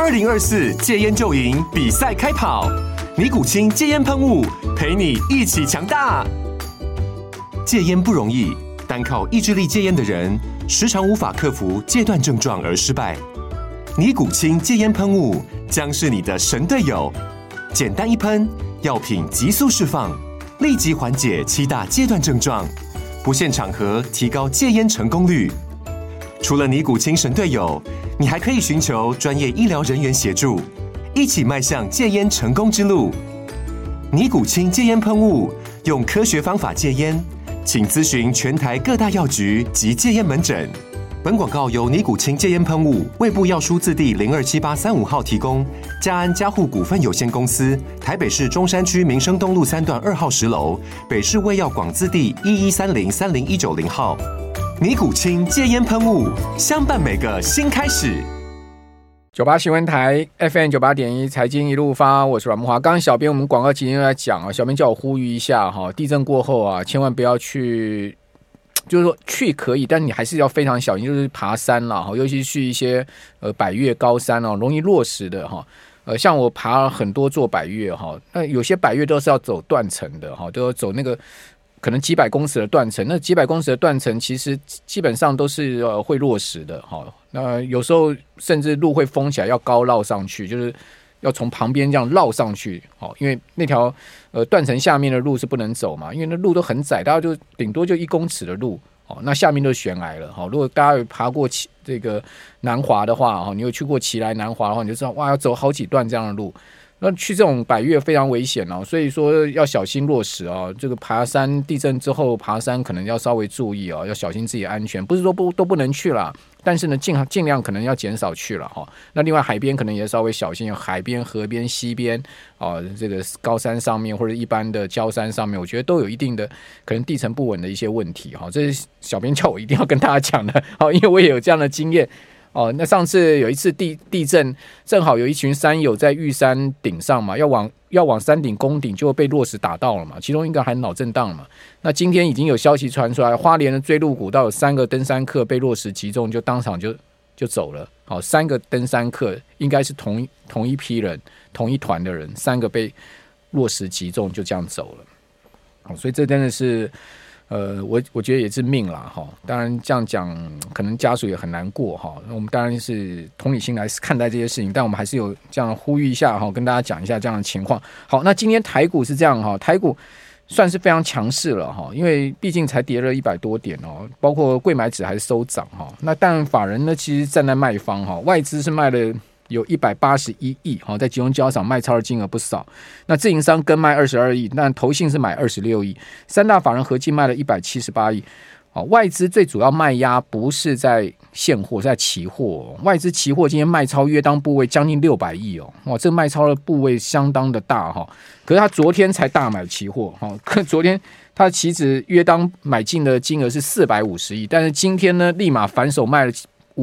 2024戒烟就赢比赛开跑，尼古清戒烟喷雾，陪你一起强大。戒烟不容易，单靠意志力戒烟的人，时常无法克服戒断症状而失败。尼古清戒烟喷雾将是你的神队友，简单一喷，药品急速释放，立即缓解7大戒断症状，不限场合提高戒烟成功率。除了尼古清神队友，你还可以寻求专业医疗人员协助，一起迈向戒烟成功之路。尼古清戒烟喷雾，用科学方法戒烟，请咨询全台各大药局及戒烟门诊。本广告由尼古清戒烟喷雾、卫部药书字第027835号提供，嘉安嘉护股份有限公司，台北市中山区民生东路3段2号10楼，北市卫药广字第1130-30190号。尼古清戒烟喷雾，相伴每个新开始。 98新闻台 FM 98.1财经一路发，我是阮慕骅。刚刚小编我们广告期间在讲啊，小编叫我呼吁一下哈，地震过后啊，千万不要去，就是说去可以，但你还是要非常小心，就是爬山啦，尤其去一些百岳高山哦，容易落石的哈。像我爬了很多座百岳哈，那有些百岳都是要走断层的哈，都要走那个。可能几百公尺的断层，那几百公尺的断层其实基本上都是会落石的哈。那有时候甚至路会封起来，要高绕上去，就是要从旁边这样绕上去哦。因为那条断层下面的路是不能走嘛，因为那路都很窄，大概就顶多就1公尺的路哦。那下面都是悬崖了哈。如果大家有爬过这个南华的话哈，你有去过奇来南华的话，你就知道哇，要走好几段这样的路。那去这种百岳非常危险哦，所以说要小心落石哦。这个爬山地震之后爬山可能要稍微注意哦，要小心自己安全。不是说都不能去啦，但是呢尽量可能要减少去了哈。那另外海边可能也稍微小心，海边、河边、溪边哦，这个高山上面或者一般的郊山上面，我觉得都有一定的可能地层不稳的一些问题哈。这是小编叫我一定要跟大家讲的哦，因为我也有这样的经验。哦，那上次有一次地震，正好有一群山友在玉山顶上嘛，要往山顶攻顶，就被落石打到了嘛，其中一个还脑震荡嘛。那今天已经有消息传出来，花莲的追鹿古道有3个登山客被落石击中，就当场就走了。好，3个登山客应该是同一批人，同一团的人，3个被落石击中，就这样走了。好，所以这真的是。我觉得也是命啦哈，当然这样讲可能家属也很难过哈。我们当然是同理心来看待这些事情，但我们还是有这样呼吁一下哈，跟大家讲一下这样的情况。好，那今天台股是这样哈，台股算是非常强势了哈，因为毕竟才跌了100多点哦，包括柜买指还是收涨哈。那但法人呢，其实站在卖方哈，外资是卖了。有181亿，在集中交易场卖超的金额不少。那自营商跟卖22亿，但投信是买26亿，三大法人合计卖了178亿。外资最主要卖压不是在现货，是在期货。外资期货今天卖超约当部位将近600亿哦，哇，这卖超的部位相当的大哈。可是他昨天才大买期货哈，昨天他期指约当买进的金额是450亿，但是今天呢，立马反手卖了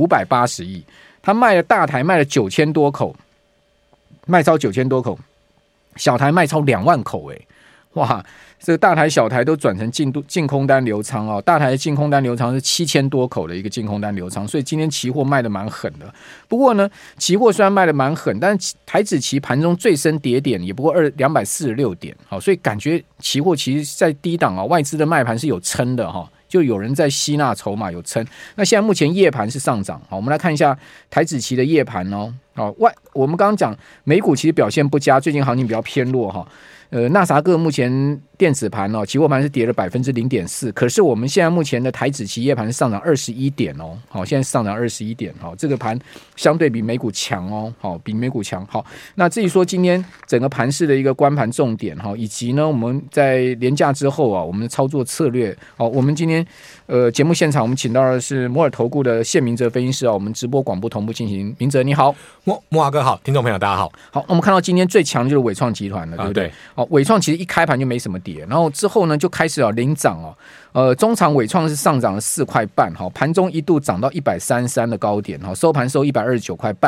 580亿。他卖了大台卖了9000多口，卖超9000多口，小台卖超2万口哇！这个大台小台都转成净空单流仓哦，大台的净空单流仓是7000多口的一个净空单流仓，所以今天期货卖的蛮狠的。不过呢，期货虽然卖的蛮狠，但是台指期盘中最深跌点也不过246点，好，所以感觉期货其实在低档外资的卖盘是有撑的哈。就有人在吸纳筹码有撑，那现在目前夜盘是上涨，好，我们来看一下台指期的夜盘哦。我们刚刚讲美股其实表现不佳，最近行情比较偏弱哈。纳斯达克目前电子盘期货盘是跌了0.4%，可是我们现在目前的台指期夜盘是上涨21点哦，好，现在上涨21点，好，这个盘相对比美股强哦，好，比美股强。好，那至于说今天整个盘市的一个观盘重点哈，以及呢我们在连假之后我们的操作策略，好，我们今天节目现场我们请到的是摩尔投顾的谢明哲分析师我们直播广播同步进行。明哲你好。 慕骅哥好，听众朋友大家好。 好，我们看到今天最强的就是伟创集团了，对不对？伟创其实一开盘就没什么跌，然后之后呢就开始领涨中场伟创是上涨了4块半，盘中一度涨到133的高点，收盘收129块半。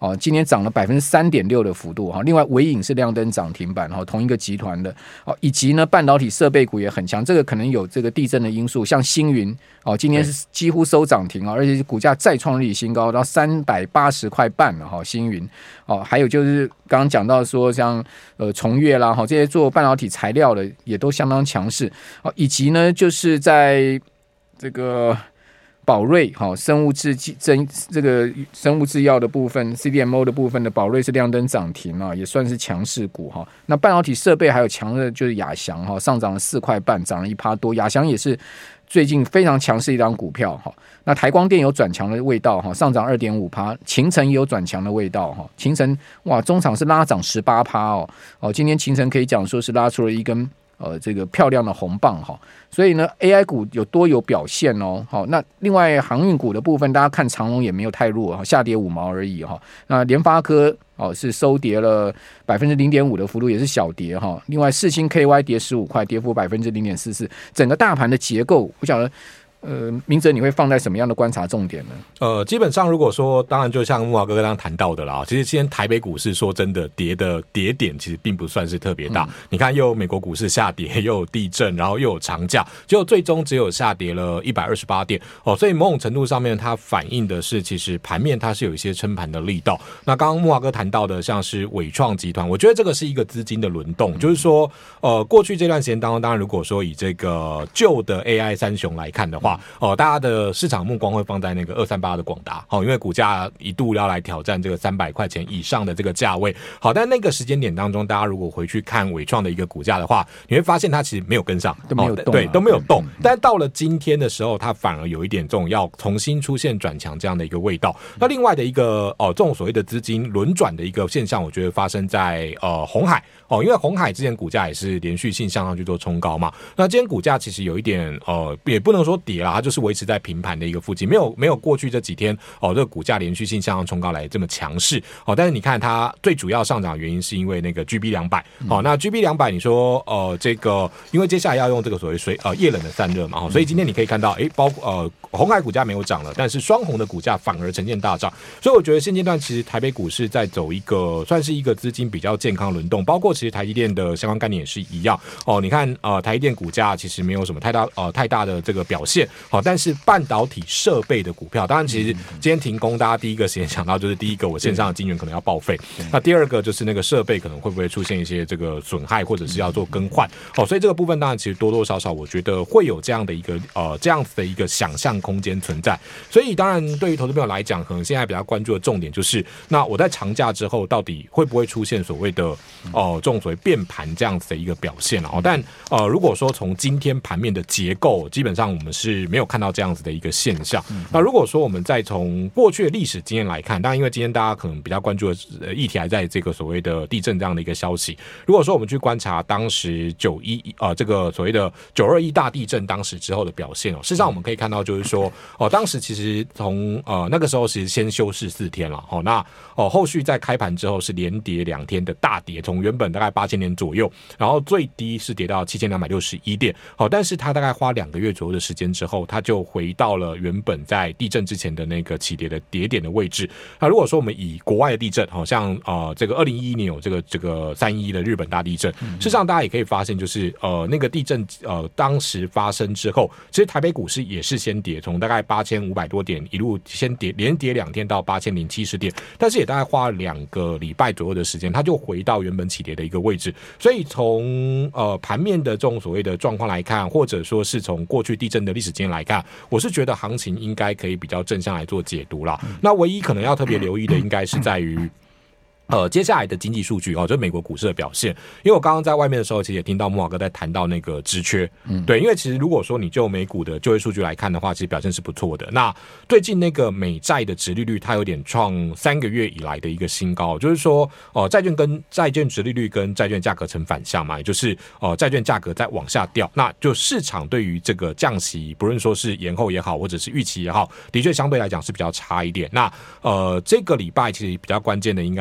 今天涨了 3.6% 的幅度，另外微影是亮灯涨停板，同一个集团的，以及呢半导体设备股也很强，这个可能有这个地震的因素，像星云今天是几乎收涨停，而且股价再创历史新高到380块半了，星云还有就是刚刚讲到说像崇越啦，这些做半导体材料的也都相当强势，以及呢就是在这个宝瑞生物制药的部分 CDMO 的部分的宝瑞是亮灯涨停也算是强势股那半导体设备还有强的就是亚翔上涨了4块半，涨了1%多，亚翔也是最近非常强势一档股票那台光电有转强的味道上涨 2.5%， 勤诚也有转强的味道勤诚哇中场是拉涨 18% 今天勤诚可以讲说是拉出了一根这个漂亮的红棒所以呢 AI 股有表现那另外航运股的部分，大家看长荣也没有太弱下跌5毛而已那联发科是收跌了 0.5% 的幅度，也是小跌另外世芯 KY 跌15块，跌幅 0.44%， 整个大盘的结构我想明哲你会放在什么样的观察重点呢？ 基本上如果说，当然就像木华哥刚刚谈到的啦，其实今天台北股市说真的跌的跌点其实并不算是特别大，你看又有美国股市下跌，又有地震，然后又有长假，结果最终只有下跌了128点所以某种程度上面它反映的是其实盘面它是有一些撑盘的力道。那刚刚木华哥谈到的像是伟创集团，我觉得这个是一个资金的轮动，就是说过去这段时间当中，当然如果说以这个旧的 AI 三雄来看的话大家的市场目光会放在那个238的广达因为股价一度要来挑战这个300块钱以上的这个价位但那个时间点当中，大家如果回去看伟创的一个股价的话，你会发现它其实没有跟上， 都没有动对，都没有动但到了今天的时候，它反而有一点这种要重新出现转强这样的一个味道。那另外的一个这种所谓的资金轮转的一个现象，我觉得发生在鸿海因为鸿海之前股价也是连续性向上去做冲高嘛，那今天股价其实有一点也不能说跌啦，它就是维持在平盘的一个附近，没有过去这几天这个股价连续性向上冲高来这么强势但是你看它最主要上涨的原因是因为那个 GB200那 GB200 你说这个因为接下来要用这个所谓液冷的散热嘛所以今天你可以看到包括鸿海股价没有涨了，但是双鸿的股价反而呈现大涨，所以我觉得现阶段其实台北股市在走一个算是一个资金比较健康轮动，包括其实台积电的相关概念也是一样你看台积电股价其实没有什么太大的这个表现但是半导体设备的股票，当然其实今天停工，大家第一个时间想到就是第一个我线上的晶圆可能要报废，那第二个就是那个设备可能会不会出现一些这个损害或者是要做更换所以这个部分当然其实多多少少我觉得会有这样的一个这样子的一个想象空间存在。所以当然对于投资朋友来讲，可能现在比较关注的重点就是那我在长假之后到底会不会出现所谓的这种所谓变盘这样子的一个表现但如果说从今天盘面的结构，基本上我们是没有看到这样子的一个现象那如果说我们再从过去的历史经验来看，当然因为今天大家可能比较关注的议题还在这个所谓的地震这样的一个消息，如果说我们去观察当时这个所谓的921大地震当时之后的表现事实上我们可以看到就是说当时其实从那个时候其实先休市4天了那后续在开盘之后是连跌2天的大跌，从原本大概8000点左右，然后最低是跌到7261点但是它大概花2个月左右的时间之后，它就回到了原本在地震之前的那个起跌的跌点的位置。那如果说我们以国外的地震像这个2011年有这个311的日本大地震事实上大家也可以发现就是那个地震当时发生之后，其实台北股市也是先跌，从大概8500多点一路先跌连跌2天到8070点，但是也大概花了2个礼拜左右的时间，它就回到原本起跌的一个位置。所以从盘面的这种所谓的状况来看，或者说是从过去地震的历史经验来看，我是觉得行情应该可以比较正向来做解读啦。那唯一可能要特别留意的应该是在于接下来的经济数据就是美国股市的表现。因为我刚刚在外面的时候，其实也听到木华哥在谈到那个职缺，对，因为其实如果说你就美股的就业数据来看的话，其实表现是不错的。那最近那个美债的殖利率，它有点创3个月以来的一个新高，就是说债券殖利率跟债券价格成反向嘛，也就是债券价格在往下掉，那就市场对于这个降息，不论说是延后也好，或者是预期也好，的确相对来讲是比较差一点。那这个礼拜其实比较关键的应该是礼拜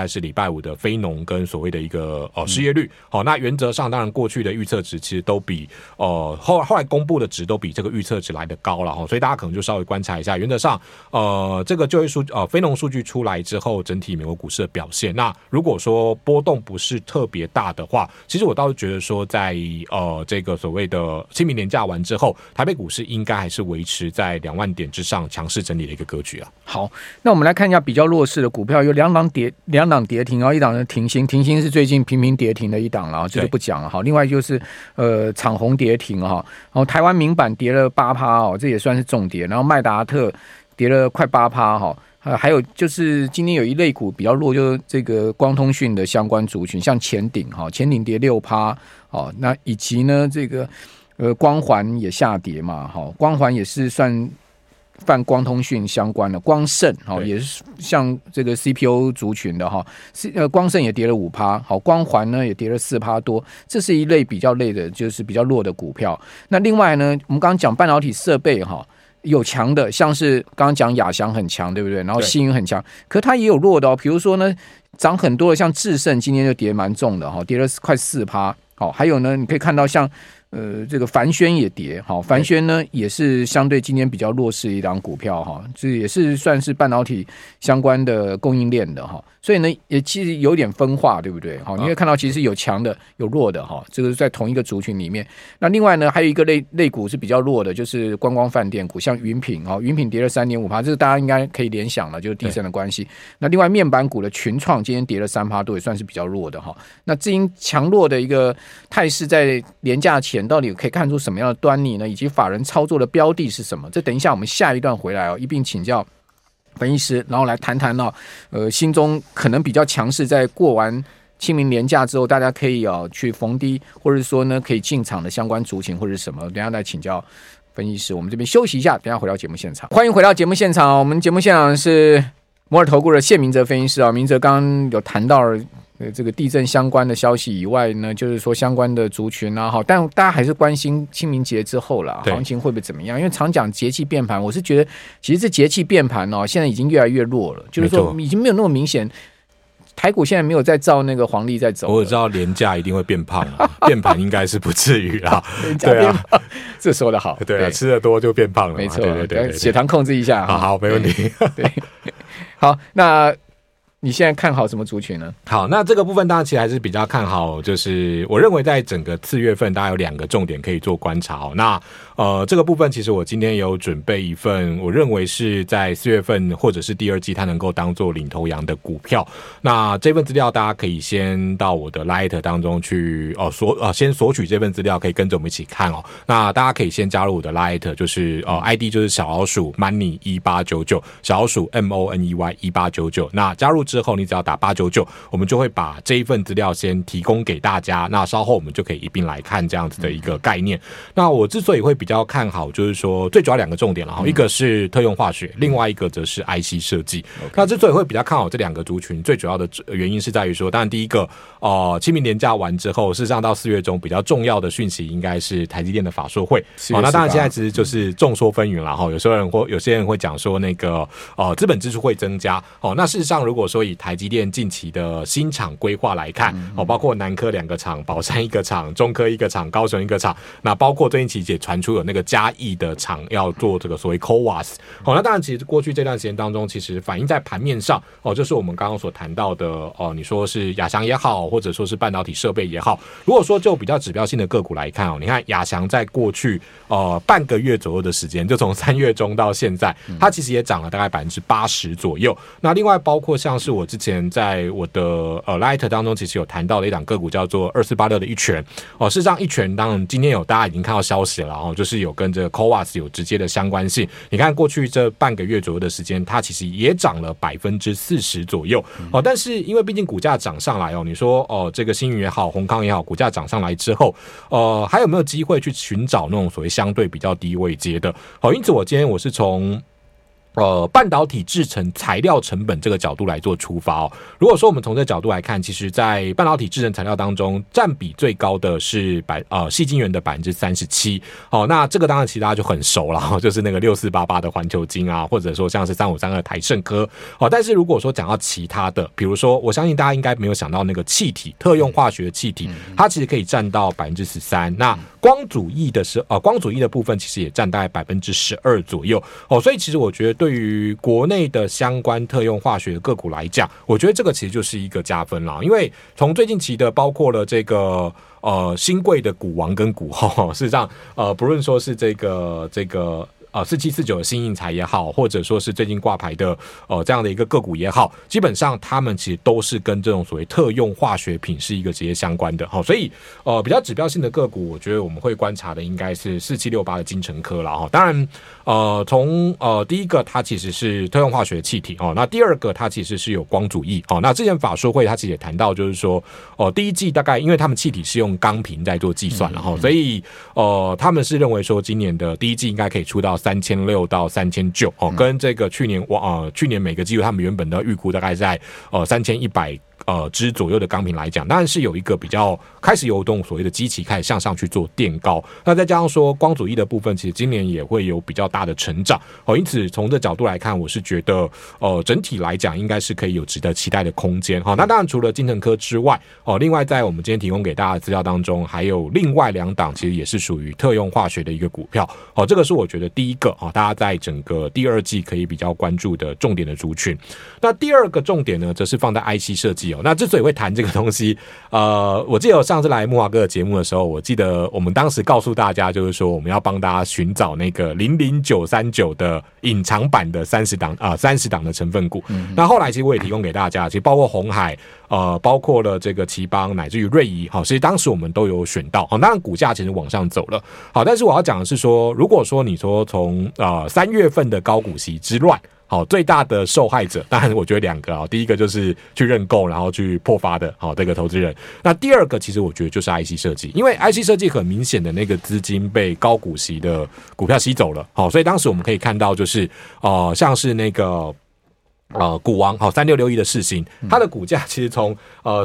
拜五的非农跟所谓的一个失业率。好，那原则上当然过去的预测值其实都比后来公布的值都比这个预测值来得高了，所以大家可能就稍微观察一下。原则上这个就业非农数据出来之后，整体美国股市的表现，那如果说波动不是特别大的话，其实我倒是觉得说在这个所谓的清明连假完之后，台北股市应该还是维持在2万点之上强势整理的一个格局啊。 好，那我们来看一下比较弱势的股票，有两档跌停，然后一档的停薪是最近频频跌停的一档了，这就不讲了哈。另外就是长鸿跌停哈，然后台湾明版跌了 8% 哦，这也算是重跌，然后麦达特跌了快 8% 哈。还有就是今天有一类股比较弱，就是这个光通讯的相关族群，像前鼎跌 6% 哦，那以及呢这个光环也下跌嘛，光环也是算泛光通讯相关的，光盛也是像这个 CPU 族群的光盛也跌了 5%， 好，光环呢也跌了 4% 多，这是一类比较类的，就是比较弱的股票。那另外呢，我们刚刚讲半导体设备有强的，像是刚刚讲亚翔很强，对不对？然后星云很强，可它也有弱的比如说呢，涨很多的像智胜今天就跌蛮重的跌了快 4%。好，还有呢，你可以看到像这个凡轩也跌，好，凡轩呢也是相对今天比较弱势的一档股票这也是算是半导体相关的供应链的所以呢也其实有点分化，对不对？你会看到其实有强的有弱的这个是在同一个族群里面。那另外呢还有一个类股是比较弱的，就是观光饭店股，像云品云品跌了 3.5%， 这个大家应该可以联想了，就是地震的关系。那另外面板股的群创今天跌了 3% 多，也算是比较弱的那至于强弱的一个态势在连假前到底可以看出什么样的端倪呢？以及法人操作的标的是什么？这等一下我们下一段回来一并请教分析师，然后来谈谈心中可能比较强势，在过完清明连假之后，大家可以去逢低，或者说呢可以进场的相关族群或者是什么？等一下来请教分析师。我们这边休息一下，等一下回到节目现场。欢迎回到节目现场，我们节目现场是摩尔投顾的谢明哲分析师明哲刚刚有谈到这个地震相关的消息以外呢，就是说相关的族群但大家还是关心清明节之后啦，行情会不会怎么样？因为常讲节气变盘，我是觉得其实这节气变盘现在已经越来越弱了，就是说已经没有那么明显。台股现在没有在照那个黄历在走， 我知道廉价一定会变胖变盘应该是不至于啦。对啊， 这说的好， 对啊，吃的多就变胖了嘛， 没错， 对， 血糖控制一下， 好，没问题。 对，好，那你现在看好什么族群呢？ 好，那这个部分当然其实还是比较看好，就是我认为在整个4月份大概有2个重点可以做观察那这个部分其实我今天有准备一份我认为是在4月份或者是第二季它能够当做领头羊的股票。那这份资料大家可以先到我的 Light 当中去先索取这份资料，可以跟着我们一起看那大家可以先加入我的 Light， 就是ID 就是小老鼠 Money 1899，小老鼠 MONEY 1899。那加入之后你只要打899，我们就会把这一份资料先提供给大家，那稍后我们就可以一并来看这样子的一个概念。那我之所以会比较看好，就是说最主要2个重点了一个是特用化学，另外一个则是 IC 设计。那之所以会比较看好这2个族群，最主要的原因是在于说，当然第一个清明连假完之后，事实上到4月中比较重要的讯息应该是台积电的法说会。那当然现在其实就是众说纷纭啦有些人会讲说那个资本支出会增加那事实上如果说以台积电近期的新厂规划来看包括南科2个厂、宝山1个厂、中科1个厂、高雄1个厂，那包括最近期也传出有那个嘉义的厂要做这个所谓 CoWAS。那当然其实过去这段时间当中，其实反映在盘面上就是我们刚刚所谈到的你说是亚翔也好，或者说是半导体设备也好，如果说就比较指标性的个股来看你看亚翔在过去半个月左右的时间，就从3月中到现在，它其实也涨了大概 80% 左右。那另外包括像是我之前在我的Light 当中其实有谈到的一档个股叫做2486的一拳事实上一拳当然今天大家已经看到消息了就是有跟这个 CoWAS 有直接的相关性。你看过去这半个月左右的时间，它其实也涨了 40% 左右但是因为毕竟股价涨上来你说这个星云也好，宏康也好，股价涨上来之后还有没有机会去寻找那种所谓相对比较低位阶的因此我今天我是从半导体制成材料成本这个角度来做出发哦。如果说我们从这个角度来看，其实在半导体制成材料当中，占比最高的是矽晶圆的 37%。好，那这个当然其实大家就很熟了，就是那个6488的环球晶啊，或者说像是3532台胜科。好，但是如果说讲到其他的，比如说我相信大家应该没有想到那个气体特用化学气体，它其实可以占到 13%。那光阻液的部分其实也占大概 12% 左右。哦，所以其实我觉得对于国内的相关特用化学的个股来讲，我觉得这个其实就是一个加分啦。因为从最近期的包括了这个新贵的股王跟股后，事实上不论说是这个4749的新印材也好，或者说是最近挂牌的这样的一个个股也好，基本上他们其实都是跟这种所谓特用化学品是一个直接相关的。所以比较指标性的个股，我觉得我们会观察的应该是4768的精成科啦。当然从第一个它其实是特用化学气体那第二个它其实是有光阻液那之前法说会它其实也谈到，就是说第一季大概因为他们气体是用钢瓶在做计算了所以他们是认为说今年的第一季应该可以出到3600到3900跟这个去年每个季度他们原本的预估大概在3100支左右的钢瓶来讲，当然是有一个比较开始有动所谓的基期开始向上去做垫高。那再加上说光阻液的部分，其实今年也会有比较大的成长因此从这角度来看，我是觉得整体来讲应该是可以有值得期待的空间那当然除了精成科之外另外在我们今天提供给大家的资料当中，还有另外2档其实也是属于特用化学的一个股票这个是我觉得第一个大家在整个第二季可以比较关注的重点的族群。那第二个重点呢，则是放在 IC 设计那之所以会谈这个东西我记得我上次来木华哥的节目的时候，我记得我们当时告诉大家，就是说我们要帮大家寻找那个00939的隐藏版的30档的成分股那后来其实我也提供给大家，其实包括鸿海包括了这个奇邦乃至于瑞仪其实当时我们都有选到当然股价其实往上走了但是我要讲的是说，如果说你说从3月份的高股息之乱最大的受害者，当然我觉得2个第一个就是去认购然后去破发的这个投资人，那第二个其实我觉得就是 IC 设计，因为 IC 设计很明显的那个资金被高股息的股票吸走了所以当时我们可以看到就是像是那个股王3661的世芯，它的股价其实从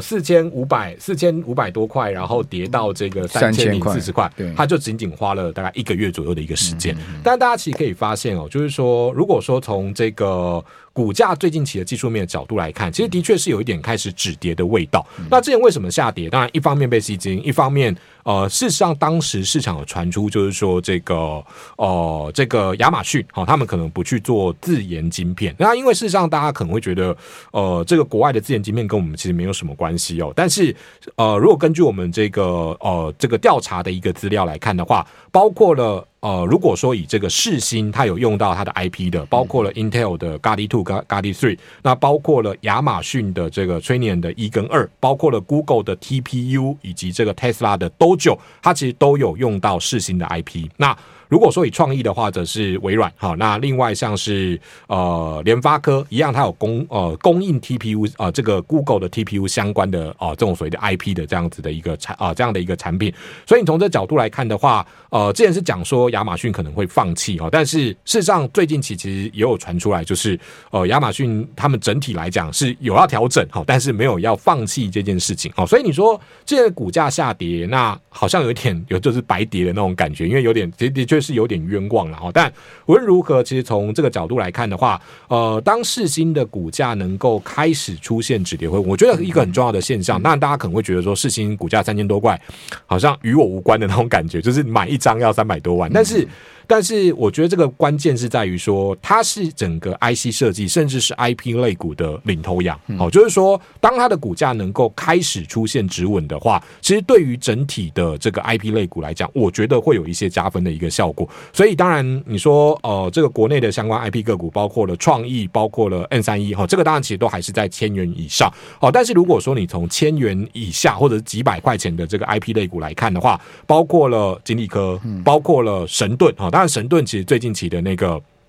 4500多块，然后跌到这个3040块，它就仅仅花了大概1个月左右的一个时间。但大家其实可以发现就是说，如果说从这个股价最近期的技术面的角度来看，其实的确是有一点开始止跌的味道。那之前为什么下跌？当然一方面被吸金，一方面事实上当时市场有传出就是说这个亚马逊他们可能不去做自研晶片，那因为事实上大家可能会觉得这个国外的自研晶片跟我们其实没有什么关系但是如果根据我们这个调查的一个资料来看的话，包括了如果说以这个世芯它有用到它的 IP 的，包括了 Intel 的 Gaudi 2 Gaudi 3， 那包括了亚马逊的这个Trainium 的1跟2，包括了 Google 的 TPU 以及这个 Tesla 的 Dojo， 它其实都有用到世芯的 IP。 那如果说以创意的话，则是微软那另外像是联发科一样，它有供应 TPU 这个 Google 的 TPU 相关的这种所谓的 IP 的这样子的一个这样的一个产品。所以你从这角度来看的话，之前是讲说亚马逊可能会放弃但是事实上最近期其实也有传出来，就是亚马逊他们整体来讲是有要调整但是没有要放弃这件事情所以你说这个股价下跌，那好像有就是白跌的那种感觉，因为有点的确是有点冤枉了但无论如何，其实从这个角度来看的话，当世芯的股价能够开始出现止跌回稳，我觉得一个很重要的现象。当然大家可能会觉得说世芯股价3000多块好像与我无关的那种感觉，就是买一张要300多万，但是我觉得这个关键是在于说，它是整个 IC 设计甚至是 IP 类股的领头羊就是说当它的股价能够开始出现止稳的话，其实对于整体的这个 IP 类股来讲，我觉得会有一些加分的一个效果。所以当然你说这个国内的相关 IP 个股，包括了创意，包括了 N31这个当然其实都还是在1000元以上但是如果说你从1000元以下或者是几百块钱的这个 IP 类股来看的话，包括了金立科，包括了神盾当然神盾其实最近期的那个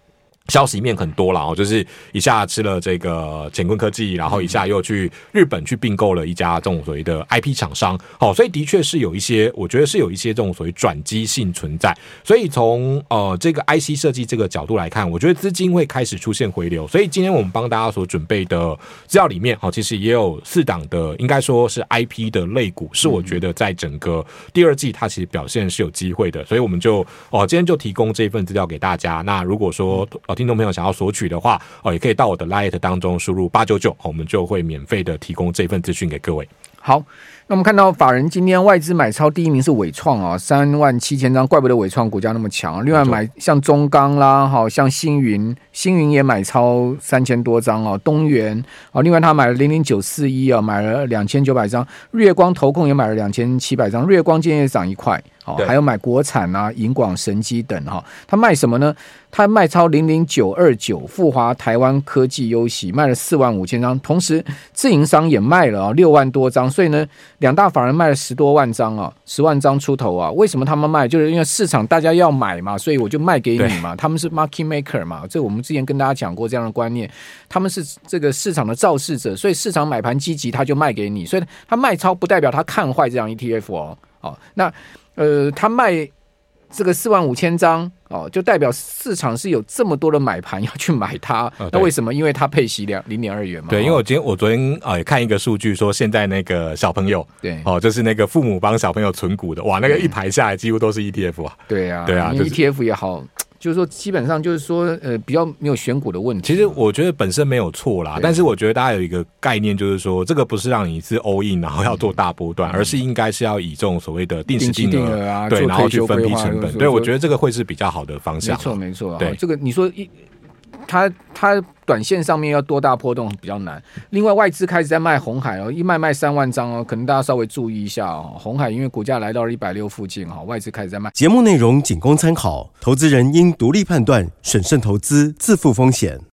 消息面很多啦，就是一下吃了这个乾坤科技，然后一下又去日本去并购了一家这种所谓的 IP 厂商，所以的确是有一些，我觉得是有一些这种所谓转机性存在。所以从这个 IC 设计这个角度来看，我觉得资金会开始出现回流。所以今天我们帮大家所准备的资料里面，其实也有4档的，应该说是 IP 的类股，是我觉得在整个第二季它其实表现是有机会的。所以我们就今天就提供这份资料给大家。那如果说听众朋友想要索取的话，也可以到我的 LINE 当中输入899，我们就会免费的提供这份资讯给各位。 好，那我们看到法人今天外资买超第一名是伟创啊，37000张，怪不得伟创股价那么强。另外买像中钢啦，像星云也买超3000多张哦，东元另外他买了00941啊，买了2900张，日月光投控也买了2700张，日月光今天也涨1块。还有买国产啊、银广、神基等哈，他卖什么呢？他卖超00929，富华台湾科技优喜卖了45000张，同时自营商也卖了6万多张，所以呢，两大法人卖了10多万张啊，10万张出头啊。为什么他们卖？就是因为市场大家要买嘛，所以我就卖给你嘛。他们是 market maker 嘛，这我们之前跟大家讲过这样的观念，他们是这个市场的造势者，所以市场买盘积极，他就卖给你，所以他卖超不代表他看坏这样 ETF 那。他卖这个45000张就代表市场是有这么多的买盘要去买它。那为什么？因为它配息0.2元嘛。 对，因为我昨天也看一个数据说，现在那个小朋友对就是那个父母帮小朋友存股的，哇，那个一排下来几乎都是 ETF 啊。 对啊，因为 ETF 也好。就是说，基本上就是说，比较没有选股的问题。 其实我觉得本身没有错啦，但是我觉得大家有一个概念，就是说，这个不是让你是 all in， 然后要做大波段，而是应该是要以这种所谓的定时定额啊，对，然后去分批成本。对，我觉得这个会是比较好的方向。 没错。对，这个你说它短线上面要多大波动比较难。另外，外资开始在卖鸿海一卖3万张可能大家稍微注意一下鸿海因为股价来到了160附近外资开始在卖。 节目内容仅供参考，投资人应独立判断，审慎投资，自负风险。